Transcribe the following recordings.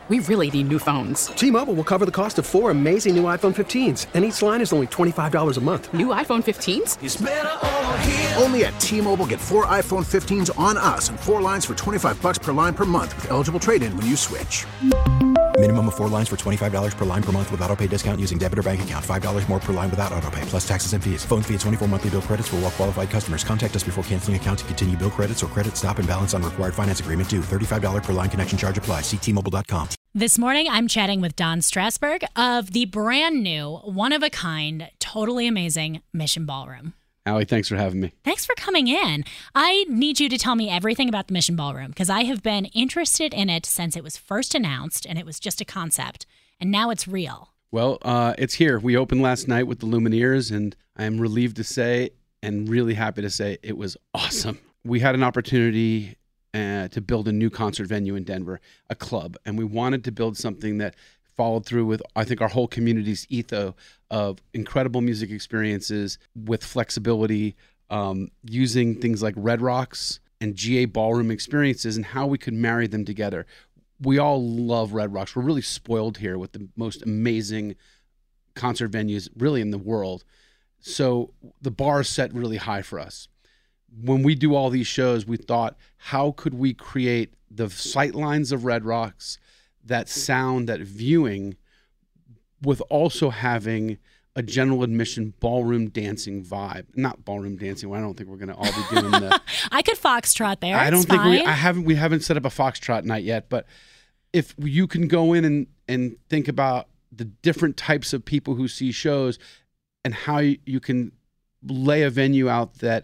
We really need new phones. T-Mobile will cover the cost of 4 amazing new iPhone 15s, and each line is only $25 a month. New iPhone 15s? It's better over here. Only at T-Mobile, get 4 iPhone 15s on us and 4 lines for $25 per line per month with eligible trade-in when you switch. Minimum of 4 lines for $25 per line per month with autopay discount using debit or bank account. $5 more per line without autopay, plus taxes and fees. Phone fee at 24 monthly bill credits for well-qualified customers. Contact us before canceling account to continue bill credits or credit stop and balance on required finance agreement due. $35 per line connection charge applies. See T-Mobile.com. This morning, I'm chatting with Don Strasberg of the brand new, one-of-a-kind, totally amazing Mission Ballroom. Allie, thanks for having me. Thanks for coming in. I need you to tell me everything about the Mission Ballroom because I have been interested in it since it was first announced and it was just a concept, and now it's real. Well, it's here. We opened last night with the Lumineers, and I am relieved to say and really happy to say it was awesome. We had an opportunity to build a new concert venue in Denver, a club, and we wanted to build something that followed through with, I think, our whole community's ethos of incredible music experiences with flexibility, using things like Red Rocks and GA Ballroom experiences and how we could marry them together. We all love Red Rocks. We're really spoiled here with the most amazing concert venues really in the world. So the bar is set really high for us. When we do all these shows, we thought, how could we create the sight lines of Red Rocks, that sound, that viewing, with also having a general admission ballroom dancing vibe? Not ballroom dancing. I don't think we're going to all be doing the. I could foxtrot there. I don't think fine. we haven't set up a foxtrot night yet. But if you can go in and think about the different types of people who see shows and how you can lay a venue out that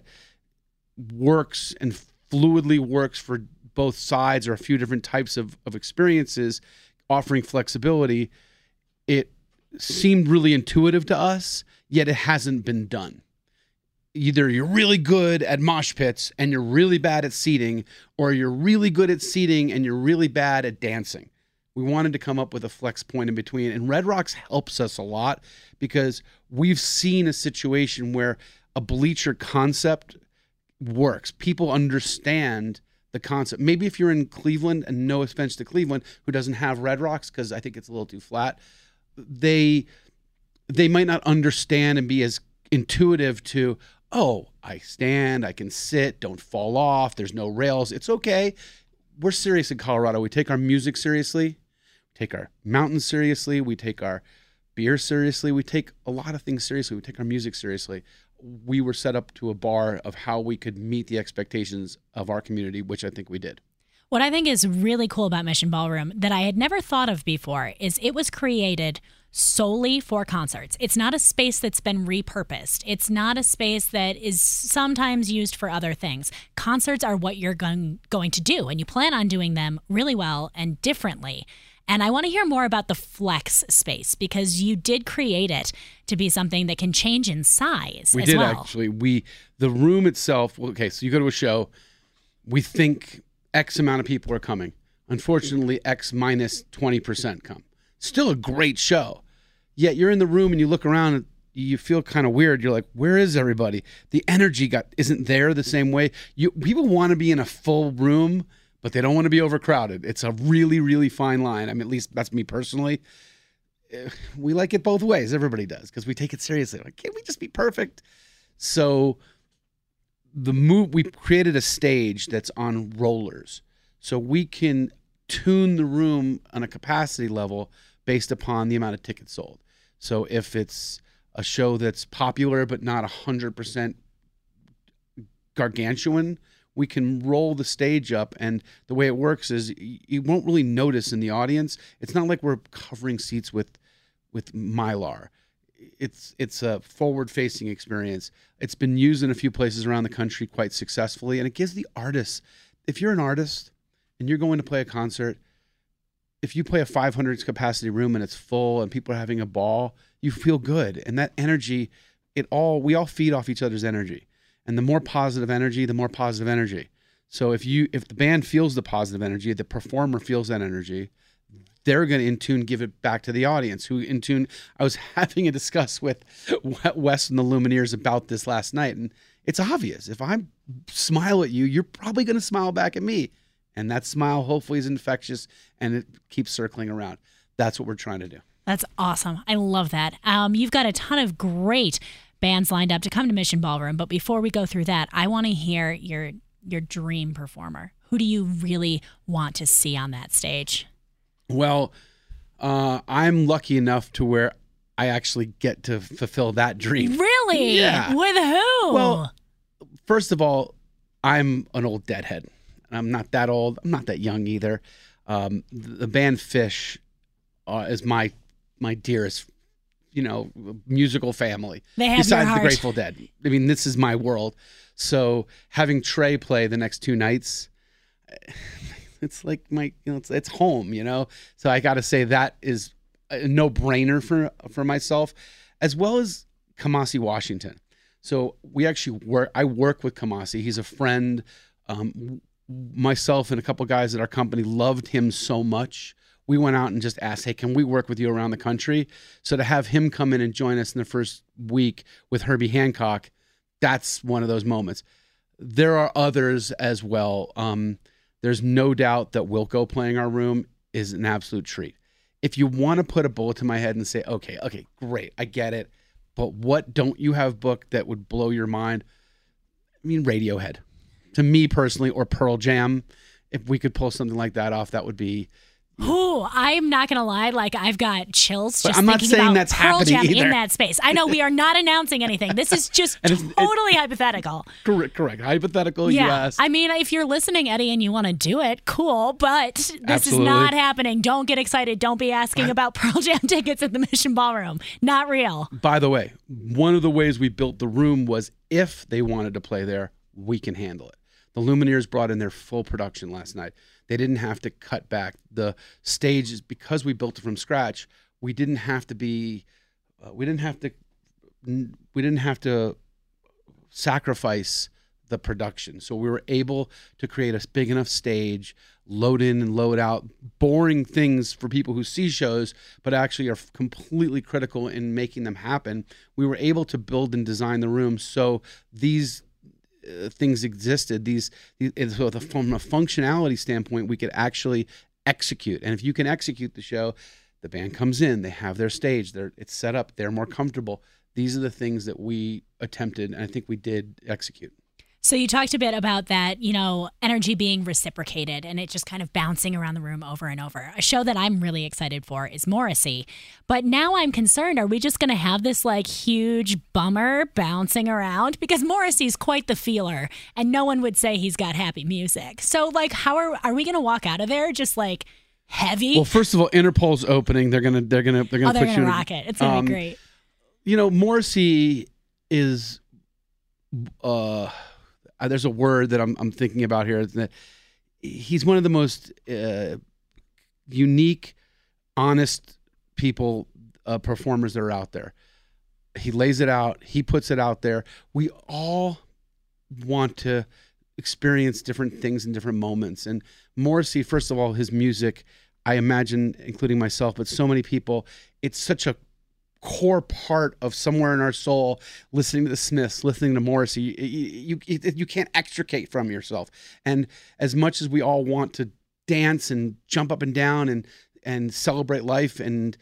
works and fluidly works for both sides or a few different types of experiences, offering flexibility, it seemed really intuitive to us, yet it hasn't been done. Either you're really good at mosh pits and you're really bad at seating, or you're really good at seating and you're really bad at dancing. We wanted to come up with a flex point in between, and Red Rocks helps us a lot because we've seen a situation where a bleacher concept works. People understand the concept. Maybe if you're in Cleveland, and no offense to Cleveland, who doesn't have Red Rocks because I think it's a little too flat, they might not understand and be as intuitive to, oh, I stand, I can sit, don't fall off, there's no rails, it's okay. We're serious in Colorado. We take our music seriously, we take our mountains seriously, we take our beer seriously, we take a lot of things seriously, we take our music seriously. We were set up to a bar of how we could meet the expectations of our community, which I think we did. What I think is really cool about Mission Ballroom that I had never thought of before is it was created solely for concerts. It's not a space that's been repurposed. It's not a space that is sometimes used for other things. Concerts are what you're going to do, and you plan on doing them really well and differently. And I want to hear more about the flex space because you did create it to be something that can change in size we as did, well. Actually. The room itself, okay, so you go to a show, we think X amount of people are coming. Unfortunately, X minus 20% come. Still a great show. Yet you're in the room and you look around and you feel kind of weird. You're like, where is everybody? The energy isn't there the same way. People want to be in a full room, but they don't want to be overcrowded. It's a really, really fine line. I mean, at least that's me personally. We like it both ways. Everybody does because we take it seriously. Like, can't we just be perfect? So we created a stage that's on rollers. So we can tune the room on a capacity level based upon the amount of tickets sold. So if it's a show that's popular but not 100% gargantuan, we can roll the stage up, and the way it works is you won't really notice in the audience. It's not like we're covering seats with Mylar. It's a forward-facing experience. It's been used in a few places around the country quite successfully, and it gives the artists, if you're an artist and you're going to play a concert, if you play a 500 capacity room and it's full and people are having a ball, you feel good. And that energy, we all feed off each other's energy. And the more positive energy, the more positive energy. So if the band feels the positive energy, the performer feels that energy, they're going to in tune give it back to the audience who in tune. I was having a discuss with Wes and the Lumineers about this last night, and it's obvious. If I smile at you, you're probably going to smile back at me. And that smile hopefully is infectious and it keeps circling around. That's what we're trying to do. That's awesome. I love that. You've got a ton of great bands lined up to come to Mission Ballroom. But before we go through that, I want to hear your dream performer. Who do you really want to see on that stage? Well, I'm lucky enough to where I actually get to fulfill that dream. Really? Yeah. With who? Well, first of all, I'm an old deadhead. I'm not that old. I'm not that young either. The band Phish is my dearest, musical family. They have besides your heart. the Grateful Dead. I mean, this is my world. So having Trey play the next 2 nights, it's like it's home. So I got to say that is a no-brainer for myself, as well as Kamasi Washington. So I work with Kamasi. He's a friend. Myself and a couple guys at our company loved him so much. We went out and just asked, hey, can we work with you around the country? So to have him come in and join us in the first week with Herbie Hancock, that's one of those moments. There are others as well. There's no doubt that Wilco playing our room is an absolute treat. If you want to put a bullet to my head and say, okay, great, I get it, but what don't you have booked that would blow your mind? I mean, Radiohead. To me personally, or Pearl Jam, if we could pull something like that off, that would be. Ooh, I'm not gonna lie. Like, I've got chills just I'm not thinking saying about that's Pearl happening Jam either. in that space. I know we are not announcing anything. This is just totally hypothetical. Correct. Hypothetical, Yeah. yes. I mean, if you're listening, Eddie, and you want to do it, cool. But this Absolutely. is not happening. Don't get excited. Don't be asking about Pearl Jam tickets at the Mission Ballroom. Not real. By the way, one of the ways we built the room was if they wanted to play there, we can handle it. The Lumineers brought in their full production last night. They didn't have to cut back the stages because we built it from scratch. We didn't have to sacrifice the production. So we were able to create a big enough stage, load in and load out boring things for people who see shows, but actually are completely critical in making them happen. We were able to build and design the room so these things existed. So from a functionality standpoint, we could actually execute. And if you can execute the show, the band comes in, they have their stage, it's set up, they're more comfortable. These are the things that we attempted, and I think we did execute. So you talked a bit about that, energy being reciprocated and it just kind of bouncing around the room over and over. A show that I'm really excited for is Morrissey. But now I'm concerned, are we just going to have this huge bummer bouncing around? Because Morrissey's quite the feeler and no one would say he's got happy music. So how are we going to walk out of there just heavy? Well, first of all, Interpol's opening. They're gonna they're gonna rock it. It's going to be great. Morrissey is there's a word that I'm thinking about here, that he's one of the most unique, honest performers that are out there. He lays it out. He puts it out there. We all want to experience different things in different moments. And Morrissey, first of all, his music, I imagine, including myself, but so many people, it's such a core part of somewhere in our soul. Listening to the Smiths, listening to Morrissey, you can't extricate from yourself. And as much as we all want to dance and jump up and down and celebrate life and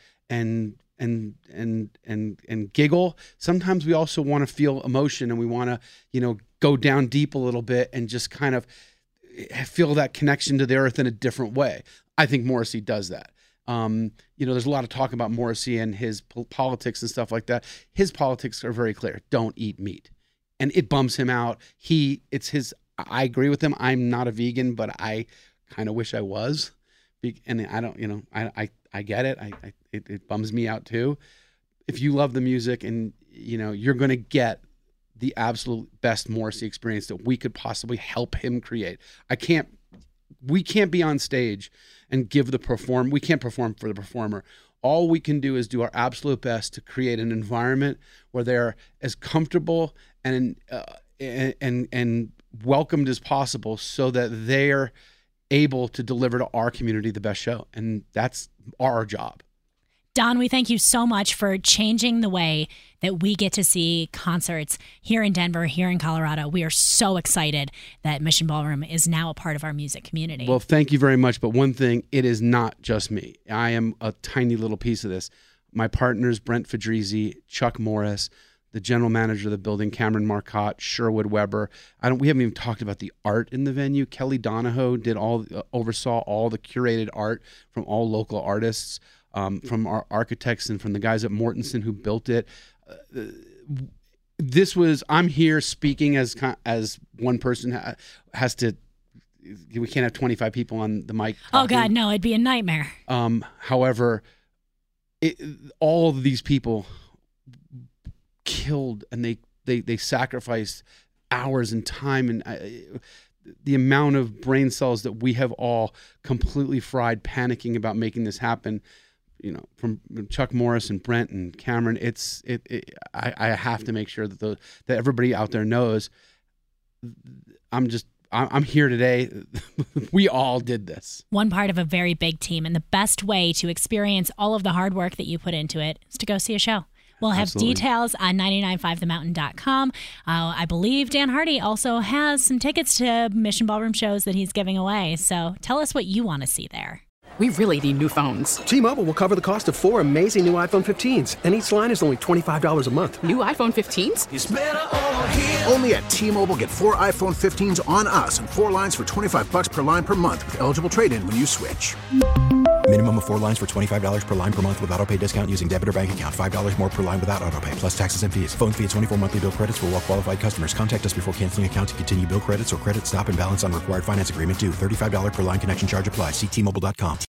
giggle, sometimes we also want to feel emotion, and we want to go down deep a little bit and just kind of feel that connection to the earth in a different way. I think Morrissey does that. There's a lot of talk about Morrissey and his politics and stuff like that. His politics are very clear. Don't eat meat. And it bums him out. I agree with him. I'm not a vegan, but I kind of wish I was. And I don't, I get it. It bums me out too. If you love the music and, you're going to get the absolute best Morrissey experience that we could possibly help him create. We can't be on stage and we can't perform for the performer. All we can do is do our absolute best to create an environment where they're as comfortable and welcomed as possible, so that they're able to deliver to our community the best show. And that's our job. Don, we thank you so much for changing the way that we get to see concerts here in Denver, here in Colorado. We are so excited that Mission Ballroom is now a part of our music community. Well, thank you very much. But one thing, it is not just me. I am a tiny little piece of this. My partners, Brent Fedrizzi, Chuck Morris, the general manager of the building, Cameron Marcotte, Sherwood Weber. We haven't even talked about the art in the venue. Kelly Donahoe oversaw all the curated art from all local artists, from our architects and from the guys at Mortensen who built it. I'm here speaking as one person has to. We can't have 25 people on the mic talking. Oh God, no, it'd be a nightmare. However, all of these people killed, and they sacrificed hours and time, and the amount of brain cells that we have all completely fried panicking about making this happen, from Chuck Morris and Brent and Cameron. I have to make sure that everybody out there knows I'm here today. We all did this. One part of a very big team, and the best way to experience all of the hard work that you put into it is to go see a show. We'll have Absolutely. details on 995themountain.com. I believe Dan Hardy also has some tickets to Mission Ballroom shows that he's giving away. So tell us what you want to see there. We really need new phones. T-Mobile will cover the cost of 4 amazing new iPhone 15s, and each line is only $25 a month. New iPhone 15s? It's better over here. Only at T-Mobile, get 4 iPhone 15s on us and 4 lines for $25 per line per month with eligible trade-in when you switch. Minimum of 4 lines for $25 per line per month with autopay discount using debit or bank account. $5 more per line without autopay, plus taxes and fees. Phone fee at 24 monthly bill credits for well-qualified customers. Contact us before canceling account to continue bill credits or credit stop and balance on required finance agreement due. $35 per line connection charge applies. See T-Mobile.com.